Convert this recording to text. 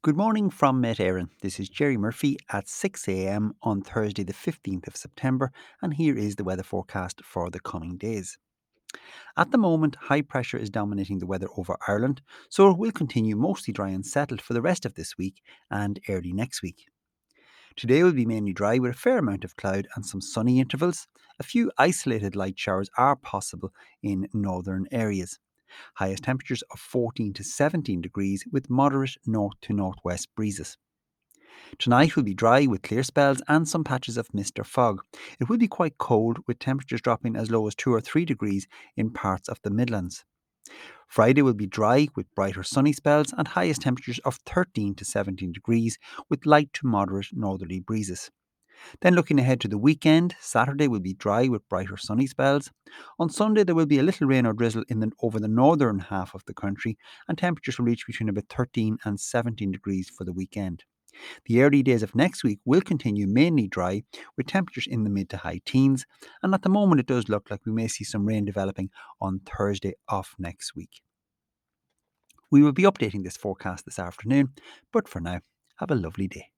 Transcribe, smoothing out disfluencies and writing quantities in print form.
Good morning from Met Éireann. This is Jerry Murphy at 6 a.m. on Thursday, the 15th of September, and here is the weather forecast for the coming days. At the moment, high pressure is dominating the weather over Ireland, so it will continue mostly dry and settled for the rest of this week and early next week. Today will be mainly dry with a fair amount of cloud and some sunny intervals. A few isolated light showers are possible in northern areas. Highest temperatures of 14 to 17 degrees with moderate north to northwest breezes. Tonight will be dry with clear spells and some patches of mist or fog. It will be quite cold with temperatures dropping as low as 2 or 3 degrees in parts of the Midlands. Friday will be dry with brighter sunny spells and highest temperatures of 13 to 17 degrees with light to moderate northerly breezes. Then looking ahead to the weekend, Saturday will be dry with brighter sunny spells. On Sunday there will be a little rain or drizzle over the northern half of the country, and temperatures will reach between about 13 and 17 degrees for the weekend. The early days of next week will continue mainly dry, with temperatures in the mid to high teens, and at the moment it does look like we may see some rain developing on Thursday of next week. We will be updating this forecast this afternoon, but for now, have a lovely day.